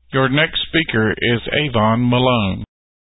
Your next speaker is Avon Malone.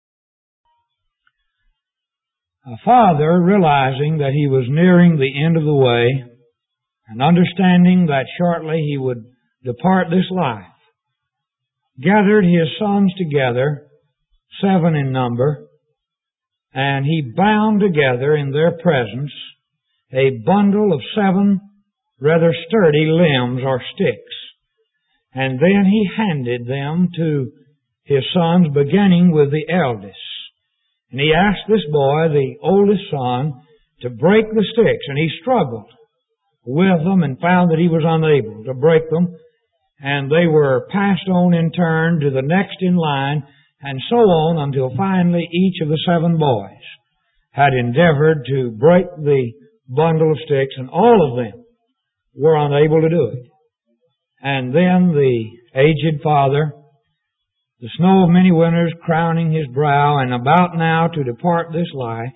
A father, realizing that he was nearing the end of the way, and understanding that shortly he would depart this life, gathered his sons together, 7 in number, and he bound together in their presence a bundle of 7 rather sturdy limbs or sticks. And then he handed them to his sons, beginning with the eldest. And he asked this boy, the oldest son, to break the sticks. And he struggled with them and found that he was unable to break them. And they were passed on in turn to the next in line, and so on until finally each of the 7 boys had endeavored to break the bundle of sticks, and all of them were unable to do it. And then the aged father, the snow of many winters crowning his brow, and about now to depart this life,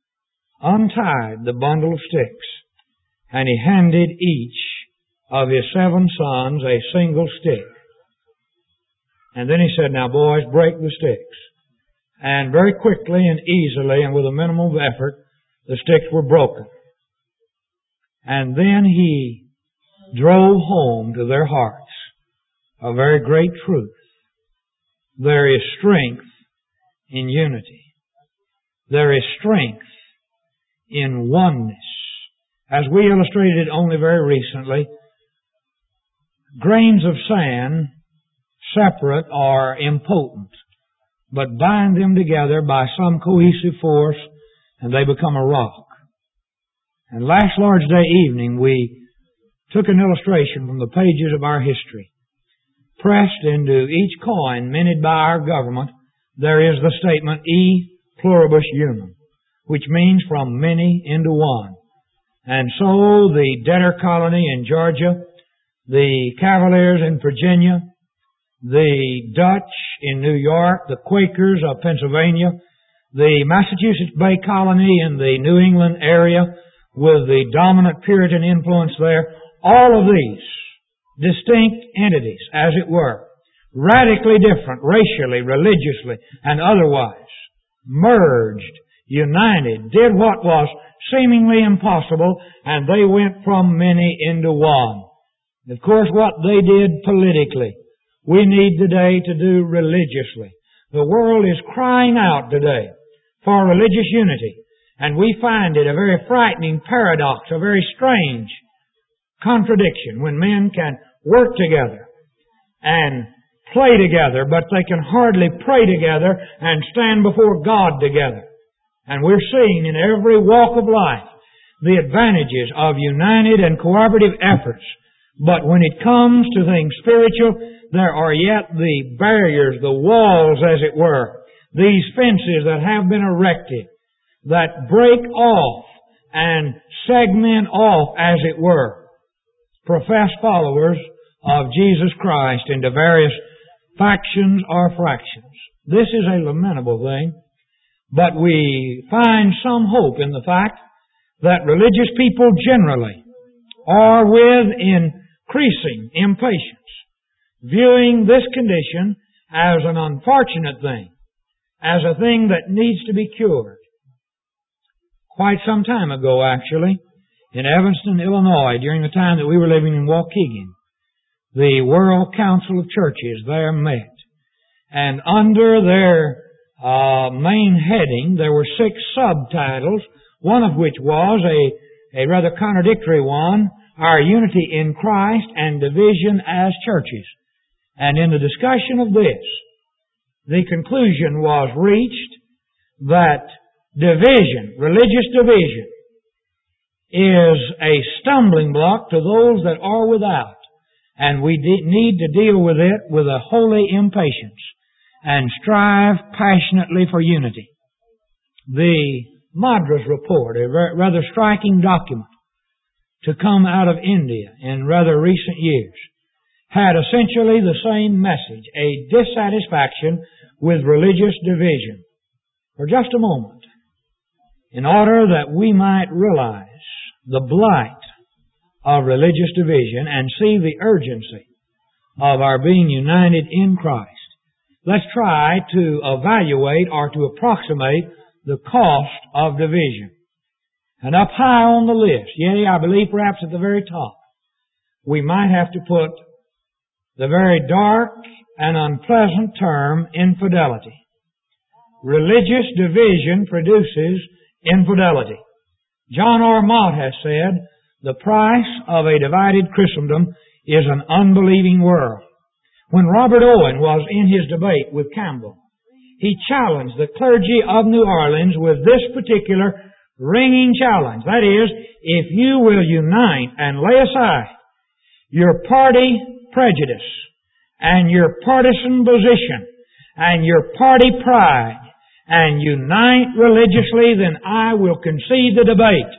untied the bundle of sticks, and he handed each of his 7 sons a single stick. And then he said, "Now boys, break the sticks." And very quickly and easily and with a minimum of effort, the sticks were broken. And then he drove home to their hearts a very great truth. There is strength in unity. There is strength in oneness. As we illustrated only very recently, grains of sand, separate, are impotent, but bind them together by some cohesive force and they become a rock. And last Lord's Day evening we took an illustration from the pages of our history. Pressed into each coin minted by our government, there is the statement, E pluribus unum, which means from many into one. And so the debtor colony in Georgia, the Cavaliers in Virginia, the Dutch in New York, the Quakers of Pennsylvania, the Massachusetts Bay Colony in the New England area with the dominant Puritan influence there, all of these distinct entities, as it were, radically different racially, religiously, and otherwise, merged, united, did what was seemingly impossible, and they went from many into one. Of course, what they did politically, we need today to do religiously. The world is crying out today for religious unity, and we find it a very frightening paradox, a very strange contradiction when men can work together and play together, but they can hardly pray together and stand before God together. And we're seeing in every walk of life the advantages of united and cooperative efforts. But when it comes to things spiritual, there are yet the barriers, the walls, as it were, these fences that have been erected that break off and segment off, as it were, professed followers of Jesus Christ into various factions or fractions. This is a lamentable thing, but we find some hope in the fact that religious people generally are with increasing impatience, viewing this condition as an unfortunate thing, as a thing that needs to be cured. Quite some time ago, actually, in Evanston, Illinois, during the time that we were living in Waukegan, the World Council of Churches there met. And under their main heading, there were 6 subtitles, one of which was a rather contradictory one, Our Unity in Christ and Division as Churches. And in the discussion of this, the conclusion was reached that division, religious division, is a stumbling block to those that are without. And we need to deal with it with a holy impatience and strive passionately for unity. The Madras Report, a rather striking document to come out of India in rather recent years, had essentially the same message, a dissatisfaction with religious division. For just a moment, in order that we might realize the blight of religious division and see the urgency of our being united in Christ. Let's try to evaluate or to approximate the cost of division. And up high on the list, yea, I believe perhaps at the very top, we might have to put the very dark and unpleasant term infidelity. Religious division produces infidelity. John R. Mott has said, the price of a divided Christendom is an unbelieving world. When Robert Owen was in his debate with Campbell, he challenged the clergy of New Orleans with this particular ringing challenge. That is, if you will unite and lay aside your party prejudice and your partisan position and your party pride and unite religiously, then I will concede the debate.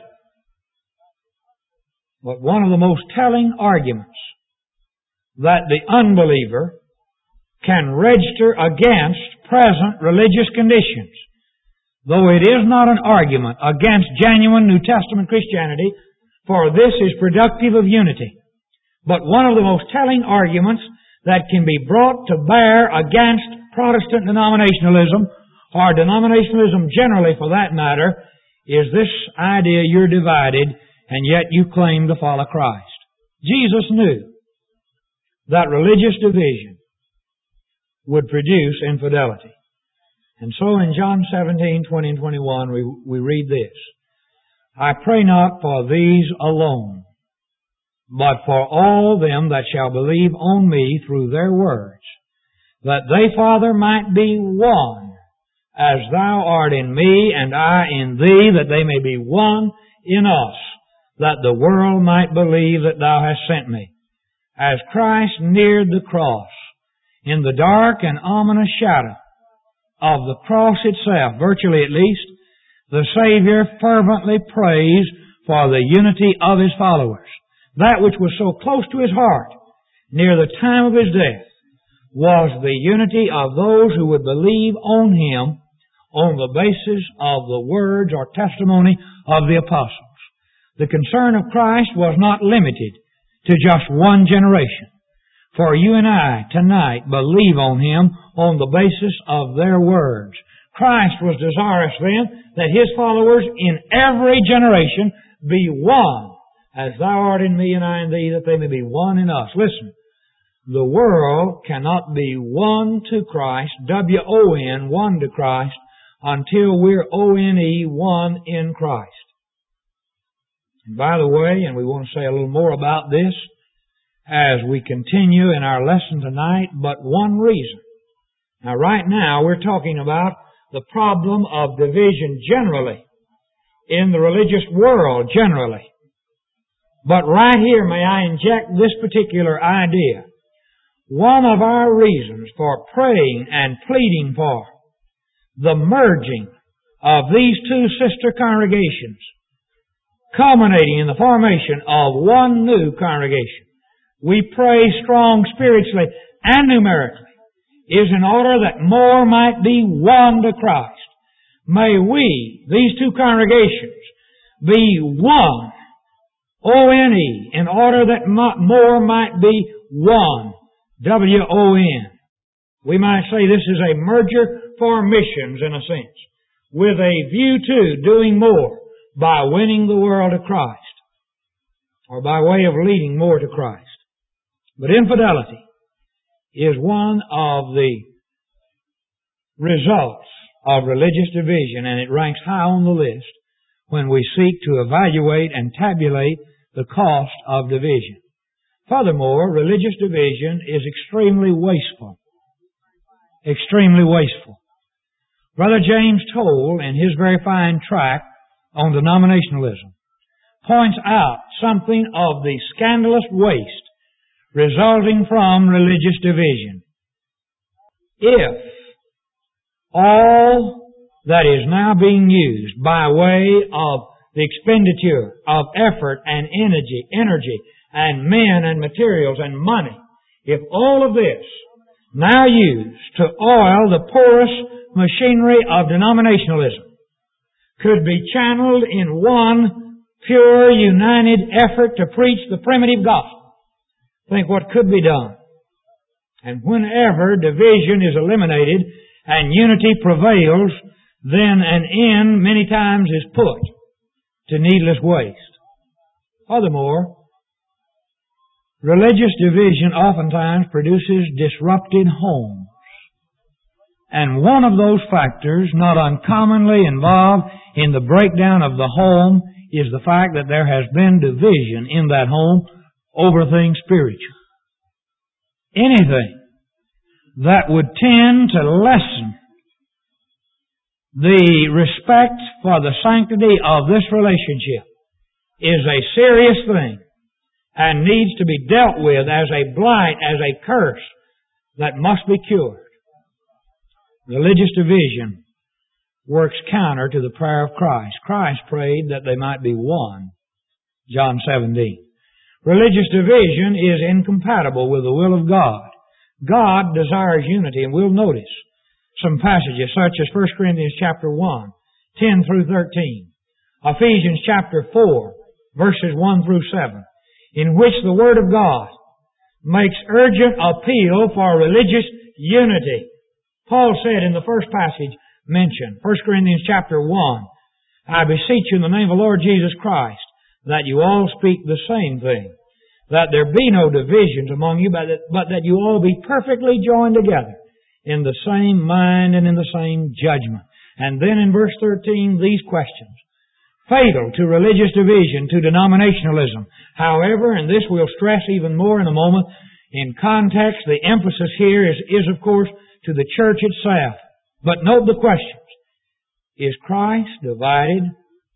But one of the most telling arguments that the unbeliever can register against present religious conditions, though it is not an argument against genuine New Testament Christianity, for this is productive of unity. But one of the most telling arguments that can be brought to bear against Protestant denominationalism, or denominationalism generally for that matter, is this idea you're divided and yet you claim to follow Christ. Jesus knew that religious division would produce infidelity. And so in John 17:20 and 21 we read this, I pray not for these alone, but for all them that shall believe on me through their words, that they, Father, might be one, as thou art in me and I in thee, that they may be one in us, that the world might believe that thou hast sent me. As Christ neared the cross, in the dark and ominous shadow of the cross itself, virtually at least, the Savior fervently prays for the unity of His followers. That which was so close to His heart near the time of His death was the unity of those who would believe on Him on the basis of the words or testimony of the apostles. The concern of Christ was not limited to just one generation. For you and I tonight believe on Him on the basis of their words. Christ was desirous then that His followers in every generation be one, as thou art in me and I in thee, that they may be one in us. Listen, the world cannot be one to Christ, W-O-N, one to Christ, until we're O-N-E, one in Christ. And by the way, and we want to say a little more about this as we continue in our lesson tonight, but one reason. Now right now we're talking about the problem of division generally, in the religious world generally. But right here may I inject this particular idea. One of our reasons for praying and pleading for the merging of these two sister congregations, culminating in the formation of one new congregation, we pray strong spiritually and numerically, is in order that more might be one to Christ. May we, these two congregations, be one, O-N-E, in order that more might be one, W-O-N. We might say this is a merger for missions in a sense, with a view to doing more by winning the world to Christ, or by way of leading more to Christ. But infidelity is one of the results of religious division, and it ranks high on the list when we seek to evaluate and tabulate the cost of division. Furthermore, religious division is extremely wasteful. Extremely wasteful. Brother James Toll, in his very fine tract on denominationalism, points out something of the scandalous waste resulting from religious division. If all that is now being used by way of the expenditure of effort and energy and men and materials and money, if all of this now used to oil the porous machinery of denominationalism could be channeled in one pure, united effort to preach the primitive gospel, think what could be done. And whenever division is eliminated and unity prevails, then an end many times is put to needless waste. Furthermore, religious division oftentimes produces disrupted homes. And one of those factors not uncommonly involved in the breakdown of the home is the fact that there has been division in that home over things spiritual. Anything that would tend to lessen the respect for the sanctity of this relationship is a serious thing and needs to be dealt with as a blight, as a curse that must be cured. Religious division works counter to the prayer of Christ. Christ prayed that they might be one. John 17. Religious division is incompatible with the will of God. God desires unity, and we'll notice some passages such as 1 Corinthians chapter 1, 10 through 13, Ephesians chapter 4, verses 1 through 7, in which the Word of God makes urgent appeal for religious unity. Paul said in the first passage mentioned, 1 Corinthians chapter 1, I beseech you in the name of the Lord Jesus Christ, that you all speak the same thing, that there be no divisions among you, but that you all be perfectly joined together in the same mind and in the same judgment. And then in verse 13, these questions. Fatal to religious division, to denominationalism. However, and this we'll stress even more in a moment, in context, the emphasis here is of course, to the church itself. But note the questions. Is Christ divided?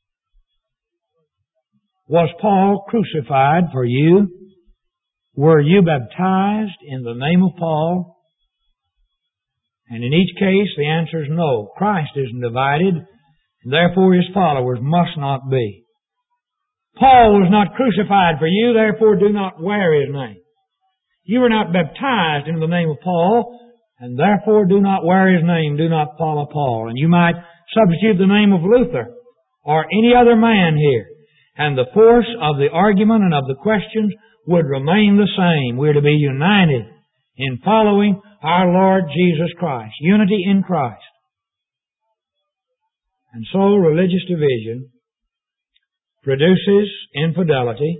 Was Paul crucified for you? Were you baptized in the name of Paul? And in each case, the answer is no. Christ isn't divided, and therefore His followers must not be. Paul was not crucified for you, therefore do not wear his name. You were not baptized in the name of Paul, and therefore do not wear his name, do not follow Paul. And you might substitute the name of Luther or any other man here, and the force of the argument and of the questions would remain the same. We're to be united in following our Lord Jesus Christ. Unity in Christ. And so religious division produces infidelity.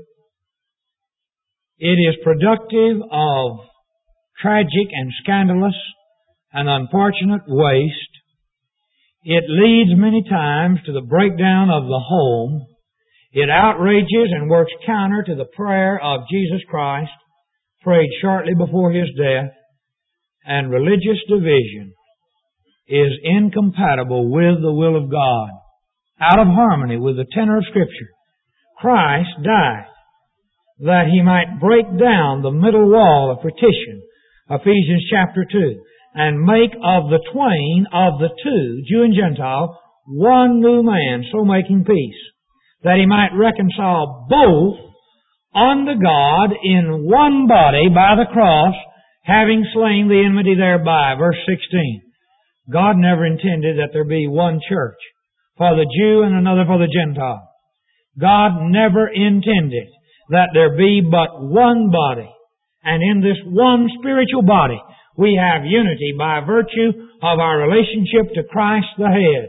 It is productive of tragic and scandalous and unfortunate waste. It leads many times to the breakdown of the home. It outrages and works counter to the prayer of Jesus Christ, prayed shortly before His death. And religious division is incompatible with the will of God, out of harmony with the tenor of Scripture. Christ died that He might break down the middle wall of partition, Ephesians chapter 2, and make of the twain, of the two, Jew and Gentile, one new man, so making peace, that He might reconcile both unto God in one body by the cross, having slain the enmity thereby. Verse 16. God never intended that there be one church for the Jew and another for the Gentile. God never intended that there be but one body. And in this one spiritual body, we have unity by virtue of our relationship to Christ the head.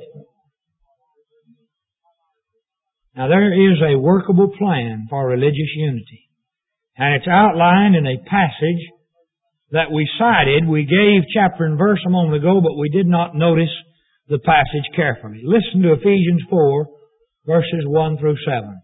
Now there is a workable plan for religious unity. And it's outlined in a passage that we cited. We gave chapter and verse a moment ago, but we did not notice the passage carefully. Listen to Ephesians 4, verses 1 through 7.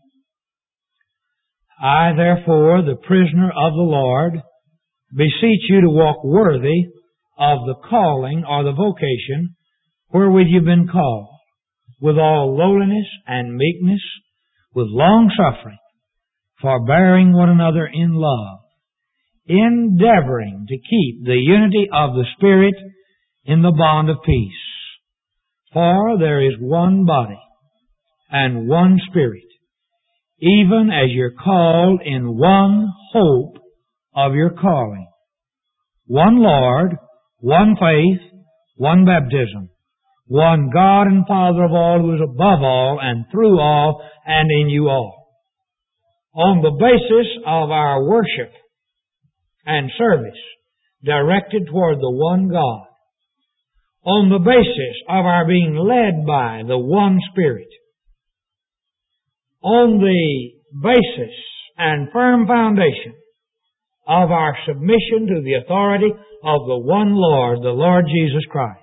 I, therefore, the prisoner of the Lord, beseech you to walk worthy of the calling or the vocation wherewith you've been called, with all lowliness and meekness, with long suffering, forbearing one another in love, endeavoring to keep the unity of the Spirit in the bond of peace. For there is one body and one Spirit, even as you're called in one hope of your calling. One Lord, one faith, one baptism, one God and Father of all, who is above all and through all and in you all. On the basis of our worship and service, directed toward the one God, on the basis of our being led by the one Spirit, on the basis and firm foundation of our submission to the authority of the one Lord, the Lord Jesus Christ.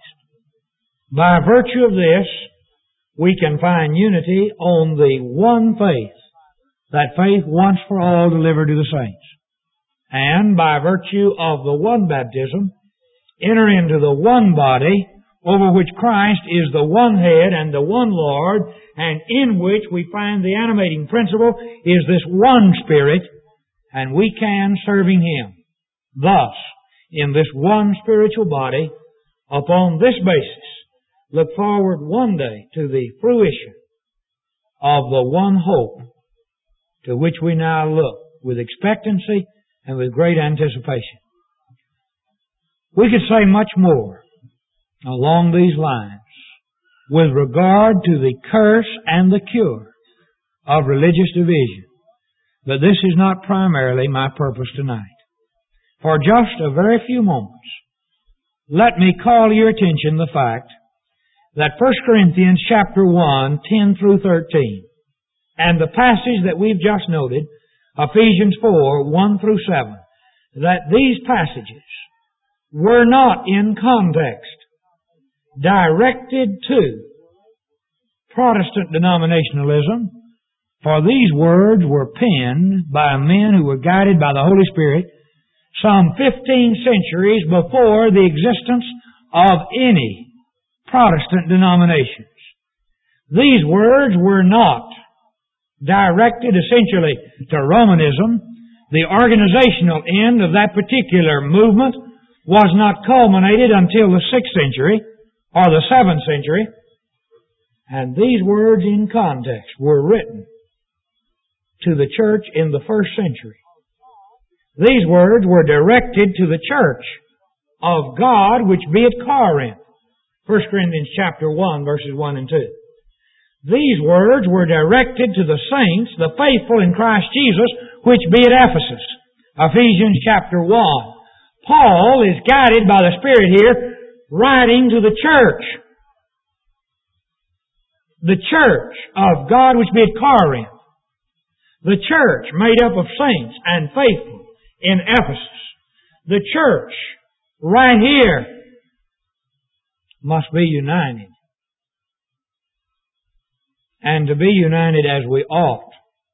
By virtue of this, we can find unity on the one faith, that faith once for all delivered to the saints. And by virtue of the one baptism, enter into the one body, over which Christ is the one head and the one Lord, and in which we find the animating principle is this one Spirit, and we can, serving Him. Thus, in this one spiritual body, upon this basis, look forward one day to the fruition of the one hope to which we now look with expectancy and with great anticipation. We could say much more along these lines with regard to the curse and the cure of religious division, but this is not primarily my purpose tonight. For just a very few moments, let me call your attention to the fact that 1 Corinthians chapter 1, 10 through 13, and the passage that we've just noted, Ephesians 4, 1 through 7, that these passages were not in context directed to Protestant denominationalism, for these words were penned by men who were guided by the Holy Spirit some 15 centuries before the existence of any Protestant denominations. These words were not directed essentially to Romanism. The organizational end of that particular movement was not culminated until the 6th century or the 7th century, and these words in context were written to the church in the 1st century. These words were directed to the church of God which be at Corinth. 1 Corinthians chapter 1, verses 1 and 2. These words were directed to the saints, the faithful in Christ Jesus, which be at Ephesus. Ephesians chapter 1. Paul is guided by the Spirit here, writing to the church. The church of God which be at Corinth. The church made up of saints and faithful in Ephesus. The church right here must be united. And to be united as we ought,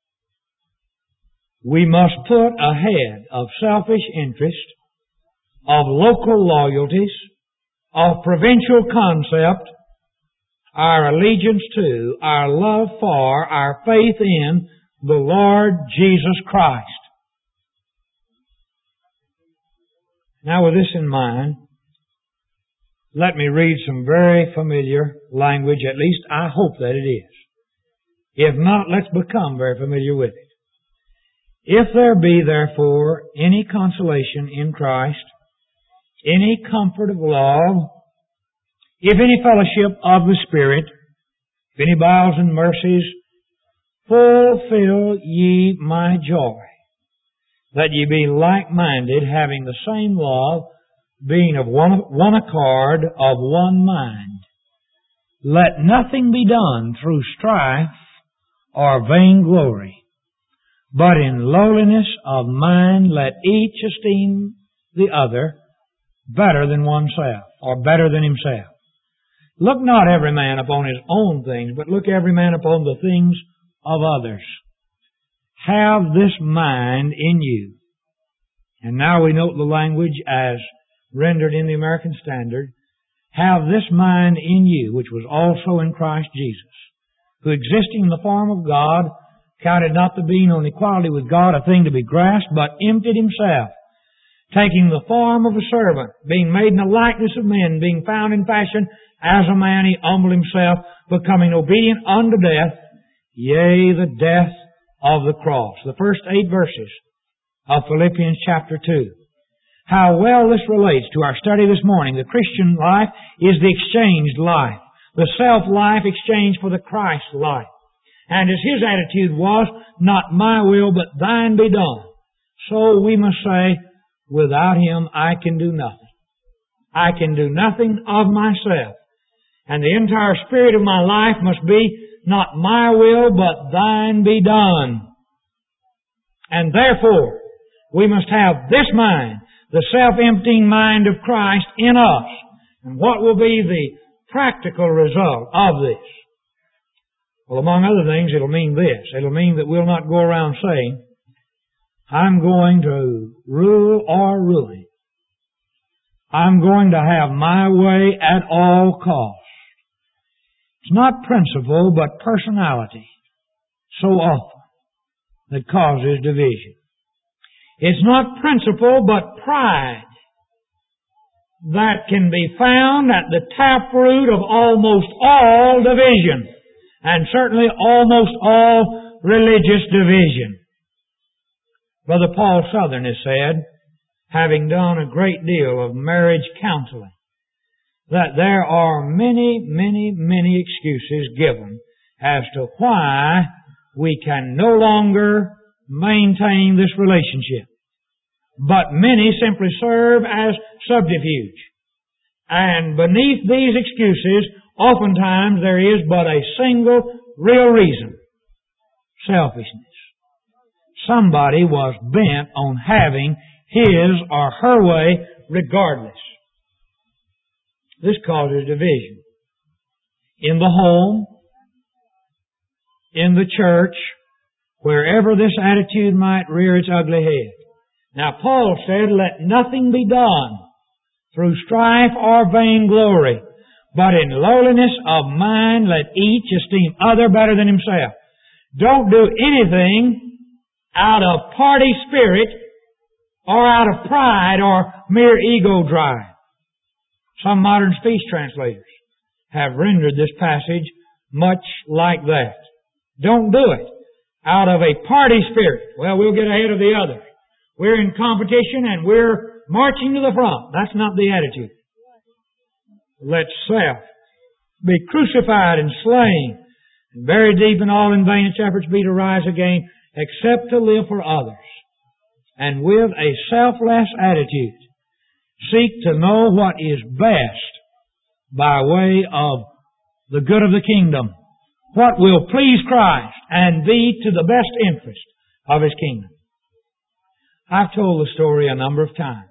we must put ahead of selfish interest, of local loyalties, of provincial concept, our allegiance to, our love for, our faith in the Lord Jesus Christ. Now with this in mind, let me read some very familiar language, at least I hope that it is. If not, let's become very familiar with it. If there be, therefore, any consolation in Christ, any comfort of love, if any fellowship of the Spirit, if any bowels and mercies, fulfill ye my joy, that ye be like-minded, having the same love, being of one accord, of one mind. Let nothing be done through strife or vainglory, but in lowliness of mind let each esteem the other better than oneself, or better than himself. Look not every man upon his own things, but look every man upon the things of others. Have this mind in you. And now we note the language as rendered in the American Standard. Have this mind in you, which was also in Christ Jesus, who existing in the form of God, counted not the being on equality with God a thing to be grasped, but emptied himself, taking the form of a servant, being made in the likeness of men, being found in fashion as a man, he humbled himself, becoming obedient unto death, yea, the death of the cross. The first 8 verses of Philippians chapter 2. How well this relates to our study this morning. The Christian life is the exchanged life. The self-life exchanged for the Christ life. And as his attitude was, not my will, but thine be done. So we must say, Without Him, I can do nothing. I can do nothing of myself. And the entire spirit of my life must be not my will, but Thine be done. And therefore, we must have this mind, the self-emptying mind of Christ in us. And what will be the practical result of this? Well, among other things, it'll mean this. It'll mean that we'll not go around saying, I'm going to rule or ruin. I'm going to have my way at all costs. It's not principle, but personality so often that causes division. It's not principle, but pride that can be found at the taproot of almost all division, and certainly almost all religious division. Brother Paul Southern has said, having done a great deal of marriage counseling, that there are many, many, many excuses given as to why we can no longer maintain this relationship. But many simply serve as subterfuge. And beneath these excuses, oftentimes there is but a single real reason. Selfishness. Somebody was bent on having his or her way regardless. This causes division. In the home, in the church, wherever this attitude might rear its ugly head. Now Paul said, let nothing be done through strife or vainglory, but in lowliness of mind let each esteem other better than himself. Don't do anything out of party spirit or out of pride or mere ego drive. Some modern speech translators have rendered this passage much like that. Don't do it out of a party spirit. Well, we'll get ahead of the others. We're in competition and we're marching to the front. That's not the attitude. Let self be crucified and slain and buried deep and all in vain its efforts be to rise again, except to live for others. And with a selfless attitude, seek to know what is best by way of the good of the kingdom, what will please Christ and be to the best interest of His kingdom. I've told the story a number of times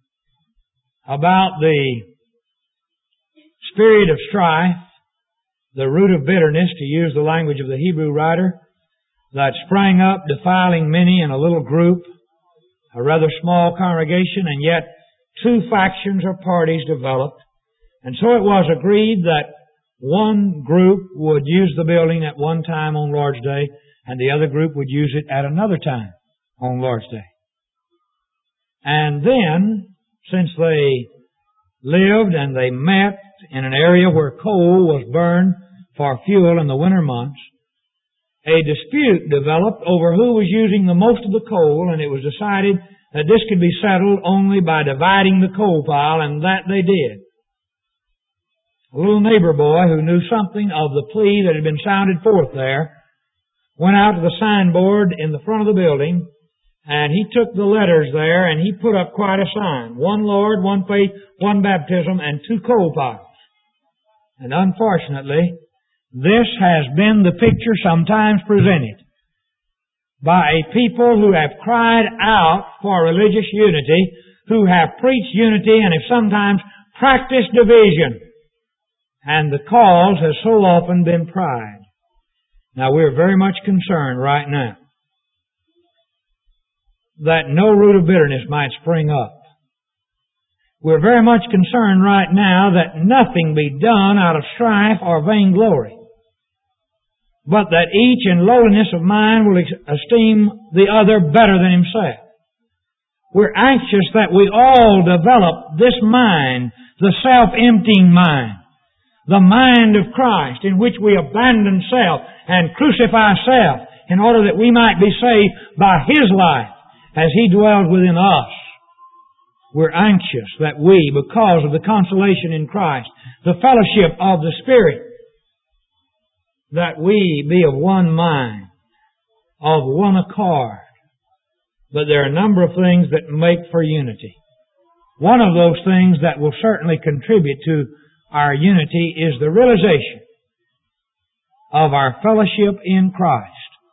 about the spirit of strife, the root of bitterness, to use the language of the Hebrew writer, that sprang up defiling many in a little group, a rather small congregation, and yet two factions or parties developed. And so it was agreed that one group would use the building at one time on Lord's Day, and the other group would use it at another time on Lord's Day. And then, since they lived and they met in an area where coal was burned for fuel in the winter months, a dispute developed over who was using the most of the coal, and it was decided that this could be settled only by dividing the coal pile, and that they did. A little neighbor boy who knew something of the plea that had been sounded forth there went out to the signboard in the front of the building, and he took the letters there and he put up quite a sign. One Lord, one faith, one baptism, and two coal piles. And unfortunately, this has been the picture sometimes presented by a people who have cried out for religious unity, who have preached unity and have sometimes practiced division. And the cause has so often been pride. Now we're very much concerned right now that no root of bitterness might spring up. We're very much concerned right now that nothing be done out of strife or vainglory, but that each in lowliness of mind will esteem the other better than himself. We're anxious that we all develop this mind, the self-emptying mind, the mind of Christ, in which we abandon self and crucify self in order that we might be saved by His life as He dwells within us. We're anxious that we, because of the consolation in Christ, the fellowship of the Spirit, that we be of one mind, of one accord, but there are a number of things that make for unity. One of those things that will certainly contribute to our unity is the realization of our fellowship in Christ.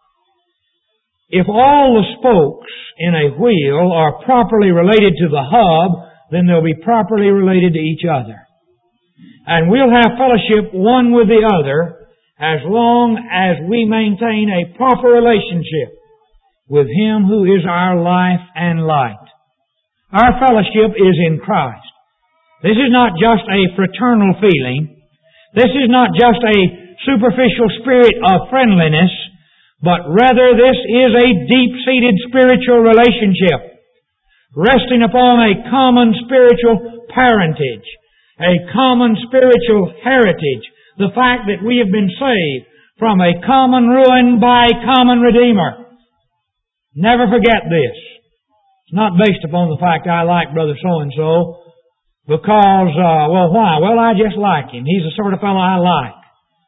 If all the spokes in a wheel are properly related to the hub, then they'll be properly related to each other. And we'll have fellowship one with the other as long as we maintain a proper relationship with Him who is our life and light. Our fellowship is in Christ. This is not just a fraternal feeling. This is not just a superficial spirit of friendliness, but rather this is a deep-seated spiritual relationship resting upon a common spiritual parentage, a common spiritual heritage, the fact that we have been saved from a common ruin by a common Redeemer. Never forget this. It's not based upon the fact I like Brother so-and-so because, why? Well, I just like him. He's the sort of fellow I like.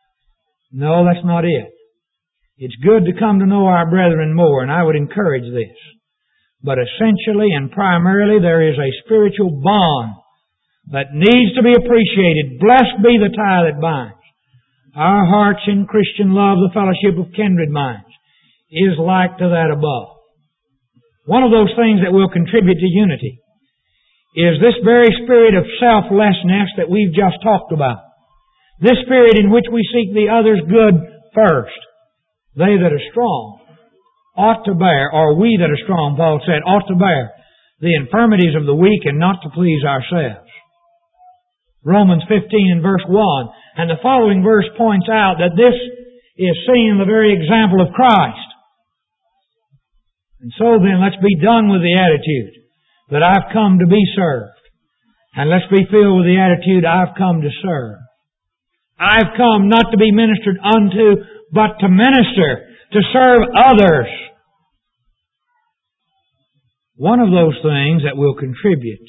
No, that's not it. It's good to come to know our brethren more, and I would encourage this. But essentially and primarily there is a spiritual bond that needs to be appreciated. Blessed be the tie that binds. Our hearts in Christian love, the fellowship of kindred minds, is like to that above. One of those things that will contribute to unity is this very spirit of selflessness that we've just talked about. This spirit in which we seek the other's good first. They that are strong ought to bear, or we that are strong, Paul said, ought to bear the infirmities of the weak and not to please ourselves. Romans 15 and verse 1. And the following verse points out that this is seen in the very example of Christ. And so then, let's be done with the attitude that I've come to be served. And let's be filled with the attitude I've come to serve. I've come not to be ministered unto, but to minister, to serve others. One of those things that will contribute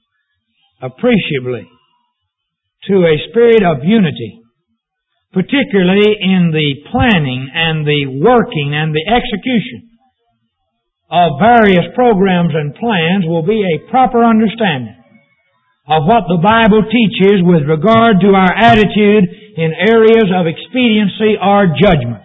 appreciably to a spirit of unity, particularly in the planning and the working and the execution of various programs and plans, will be a proper understanding of what the Bible teaches with regard to our attitude in areas of expediency or judgment.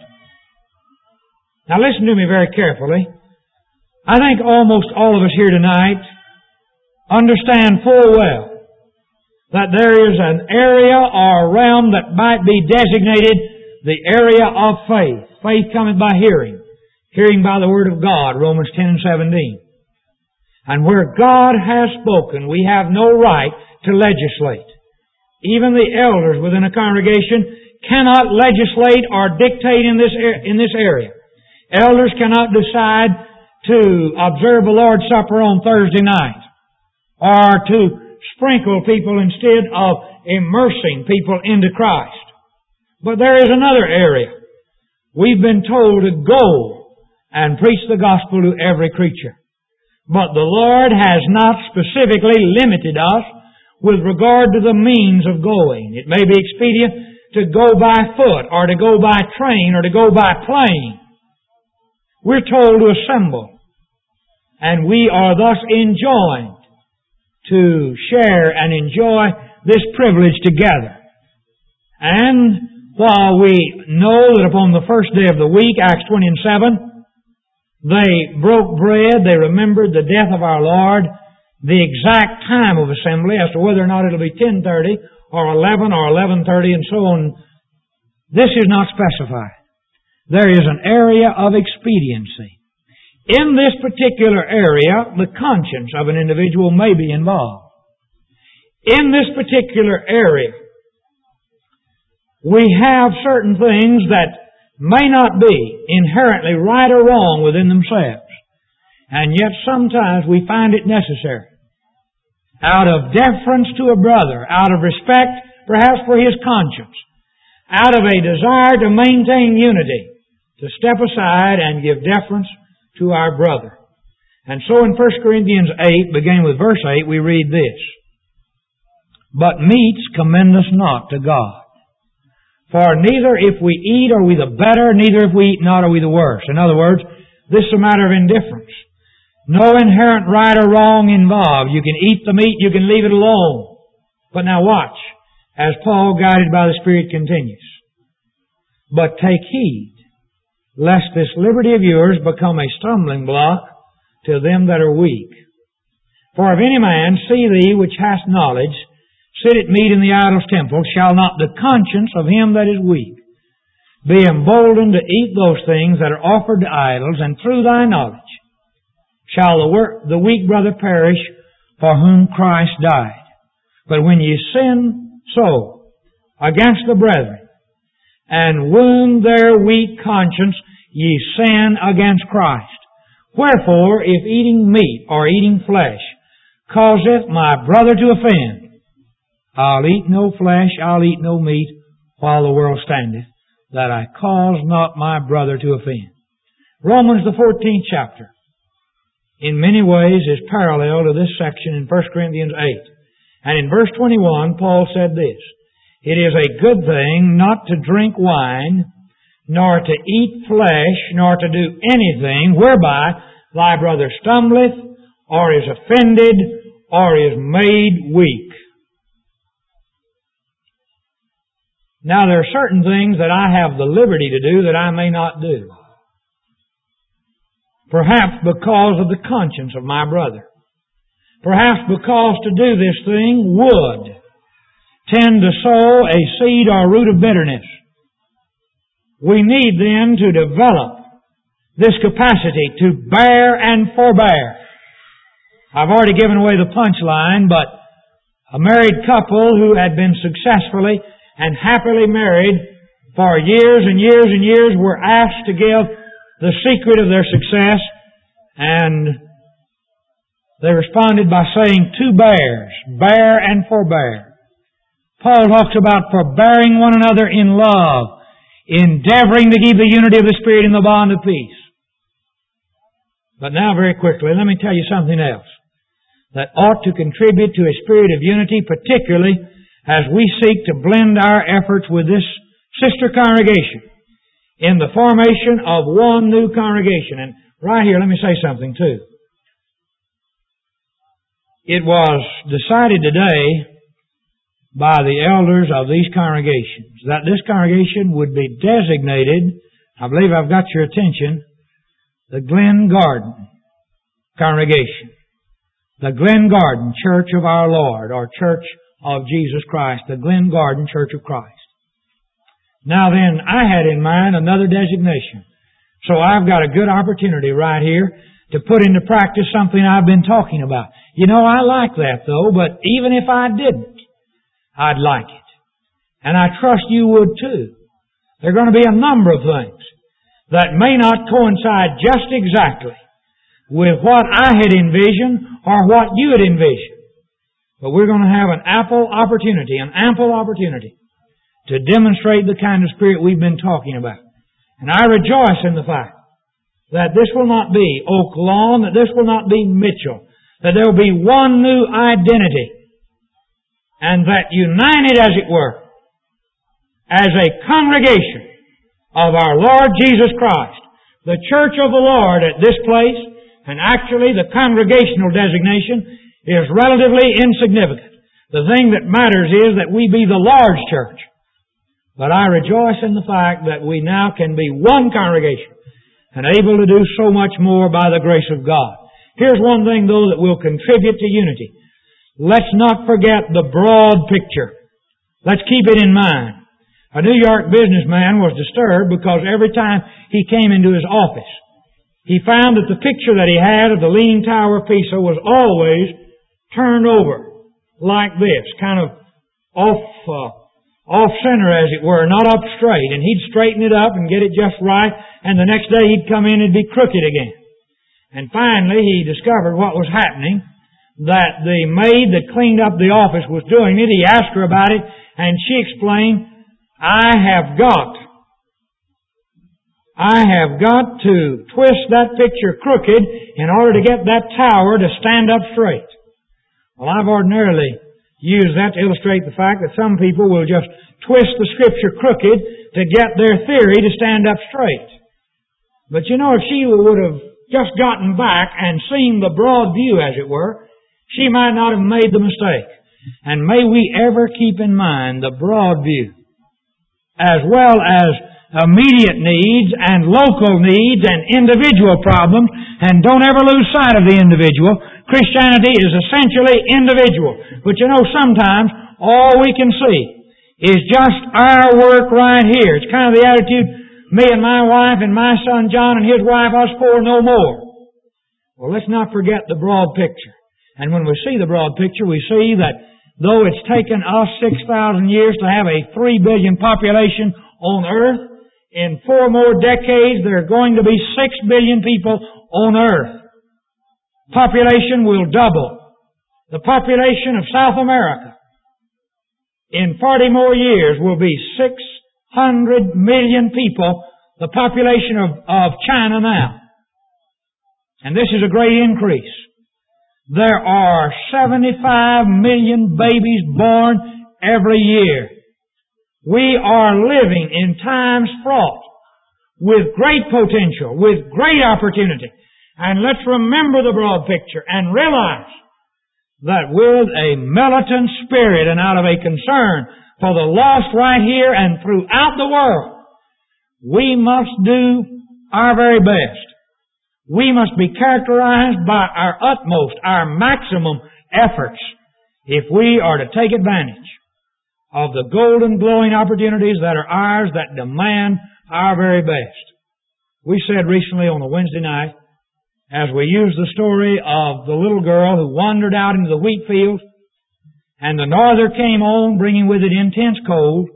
Now listen to me very carefully. I think almost all of us here tonight understand full well that there is an area or realm that might be designated the area of faith. Faith cometh by hearing. Hearing by the Word of God, Romans 10 and 17. And where God has spoken, we have no right to legislate. Even the elders within a congregation cannot legislate or dictate in this area. Elders cannot decide to observe the Lord's Supper on Thursday night, or to sprinkle people instead of immersing people into Christ. But there is another area. We've been told to go and preach the gospel to every creature. But the Lord has not specifically limited us with regard to the means of going. It may be expedient to go by foot, or to go by train, or to go by plane. We're told to assemble, and we are thus enjoined to share and enjoy this privilege together. And while we know that upon the first day of the week, Acts 20 and 7, they broke bread, they remembered the death of our Lord, the exact time of assembly as to whether or not it'll be 10:30 or 11 or 11:30 and so on. This is not specified. There is an area of expediency. In this particular area, the conscience of an individual may be involved. In this particular area, we have certain things that may not be inherently right or wrong within themselves. And yet sometimes we find it necessary, out of deference to a brother, out of respect perhaps for his conscience, out of a desire to maintain unity, to step aside and give deference to our brother. And so in 1 Corinthians 8, beginning with verse 8, we read this: But meats commend us not to God. For neither if we eat are we the better, neither if we eat not are we the worse. In other words, this is a matter of indifference. No inherent right or wrong involved. You can eat the meat, you can leave it alone. But now watch, as Paul, guided by the Spirit, continues. But take heed, lest this liberty of yours become a stumbling block to them that are weak. For if any man see thee which hast knowledge, sit at meat in the idol's temple, shall not the conscience of him that is weak be emboldened to eat those things that are offered to idols, and through thy knowledge shall the weak brother perish for whom Christ died. But when ye sin so against the brethren, and wound their weak conscience, ye sin against Christ. Wherefore, if eating meat or eating flesh causeth my brother to offend, I'll eat no flesh, I'll eat no meat, while the world standeth, that I cause not my brother to offend. Romans, the 14th chapter, in many ways is parallel to this section in 1 Corinthians 8. And in verse 21, Paul said this, It is a good thing not to drink wine, nor to eat flesh, nor to do anything whereby thy brother stumbleth, or is offended, or is made weak. Now there are certain things that I have the liberty to do that I may not do. Perhaps because of the conscience of my brother. Perhaps because to do this thing would tend to sow a seed or root of bitterness. We need then to develop this capacity to bear and forbear. I've already given away the punchline, but a married couple who had been successfully and happily married for years and years and years were asked to give the secret of their success, and they responded by saying two bears, bear and forbear. Paul talks about forbearing one another in love, endeavoring to keep the unity of the Spirit in the bond of peace. But now very quickly, let me tell you something else that ought to contribute to a spirit of unity, particularly as we seek to blend our efforts with this sister congregation in the formation of one new congregation. And right here, let me say something too. It was decided today by the elders of these congregations that this congregation would be designated, I believe I've got your attention, the Glen Garden congregation. The Glen Garden Church of our Lord, or Church of Jesus Christ, the Glen Garden Church of Christ. Now then, I had in mind another designation. So I've got a good opportunity right here to put into practice something I've been talking about. You know, I like that though, but even if I didn't, I'd like it. And I trust you would too. There are going to be a number of things that may not coincide just exactly with what I had envisioned or what you had envisioned. But we're going to have an ample opportunity to demonstrate the kind of spirit we've been talking about. And I rejoice in the fact that this will not be Oak Lawn, that this will not be Mitchell, that there will be one new identity, and that united, as it were, as a congregation of our Lord Jesus Christ, the Church of the Lord at this place, and actually the congregational designation is relatively insignificant. The thing that matters is that we be the large church. But I rejoice in the fact that we now can be one congregation and able to do so much more by the grace of God. Here's one thing, though, that will contribute to unity. Let's not forget the broad picture. Let's keep it in mind. A New York businessman was disturbed because every time he came into his office, he found that the picture that he had of the Leaning Tower of Pisa was always turned over like this, kind of off center, as it were, not up straight. And he'd straighten it up and get it just right, and the next day he'd come in and it'd be crooked again. And finally he discovered what was happening, that the maid that cleaned up the office was doing it. He asked her about it, and she explained, I have got to twist that picture crooked in order to get that tower to stand up straight. Well, I've ordinarily used that to illustrate the fact that some people will just twist the Scripture crooked to get their theory to stand up straight. But you know, if she would have just gotten back and seen the broad view, as it were, she might not have made the mistake. And may we ever keep in mind the broad view, as well as immediate needs and local needs and individual problems, and don't ever lose sight of the individual. Christianity is essentially individual. But you know, sometimes all we can see is just our work right here. It's kind of the attitude, me and my wife and my son John and his wife, us four, no more. Well, let's not forget the broad picture. And when we see the broad picture, we see that though it's taken us 6,000 years to have a 3 billion population on earth, in 4 more decades there are going to be 6 billion people on earth. Population will double. The population of South America in 40 more years will be 600 million people, the population of China now. And this is a great increase. There are 75 million babies born every year. We are living in times fraught with great potential, with great opportunity. And let's remember the broad picture and realize that with a militant spirit and out of a concern for the lost right here and throughout the world, we must do our very best. We must be characterized by our utmost, our maximum efforts if we are to take advantage of the golden glowing opportunities that are ours that demand our very best. We said recently on a Wednesday night, as we used the story of the little girl who wandered out into the wheat field, and the norther came on, bringing with it intense cold,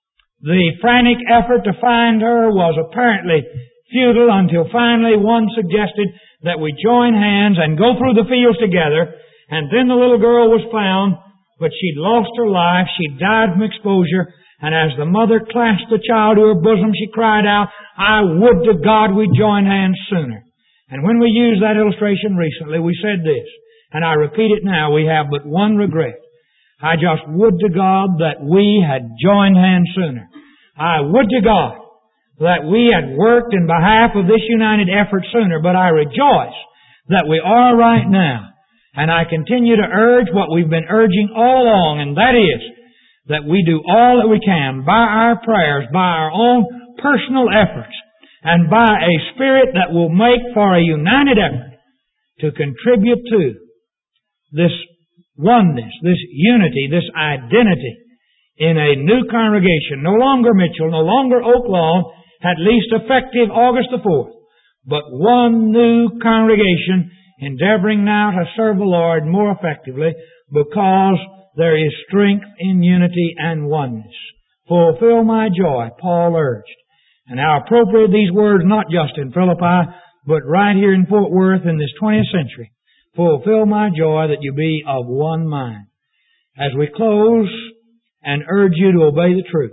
the frantic effort to find her was apparently futile until finally one suggested that we join hands and go through the fields together, and then the little girl was found, but she'd lost her life, she'd died from exposure, and as the mother clasped the child to her bosom, she cried out, "I would to God we'd join hands sooner." And when we used that illustration recently, we said this, and I repeat it now, we have but one regret. I just would to God that we had joined hands sooner. I would to God that we had worked in behalf of this united effort sooner, but I rejoice that we are right now. And I continue to urge what we've been urging all along, and that is that we do all that we can by our prayers, by our own personal efforts, and by a spirit that will make for a united effort to contribute to this oneness, this unity, this identity in a new congregation. No longer Mitchell, no longer Oak Lawn, at least effective August the 4th, but one new congregation endeavoring now to serve the Lord more effectively because there is strength in unity and oneness. Fulfill my joy, Paul urged. And how appropriate these words, not just in Philippi, but right here in Fort Worth in this 20th century. Fulfill my joy that you be of one mind. As we close and urge you to obey the truth,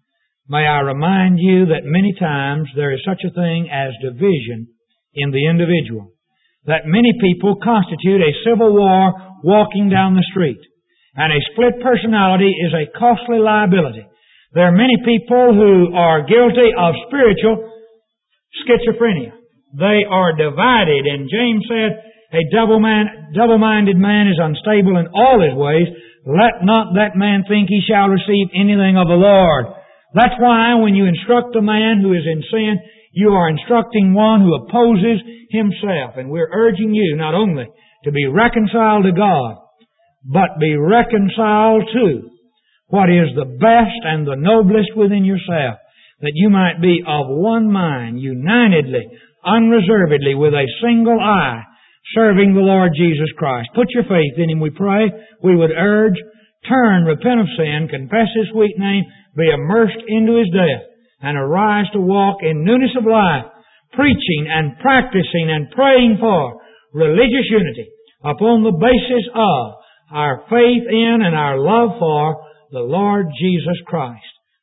may I remind you that many times there is such a thing as division in the individual. That many people constitute a civil war walking down the street. And a split personality is a costly liability. There are many people who are guilty of spiritual schizophrenia. They are divided, and James said, a double-minded man is unstable in all his ways. Let not that man think he shall receive anything of the Lord. That's why when you instruct a man who is in sin, you are instructing one who opposes himself. And we're urging you not only to be reconciled to God, but be reconciled to what is the best and the noblest within yourself, that you might be of one mind, unitedly, unreservedly, with a single eye, serving the Lord Jesus Christ. Put your faith in Him, we pray. We would urge, turn, repent of sin, confess His sweet name, be immersed into His death, and arise to walk in newness of life, preaching and practicing and praying for religious unity upon the basis of our faith in and our love for the Lord Jesus Christ.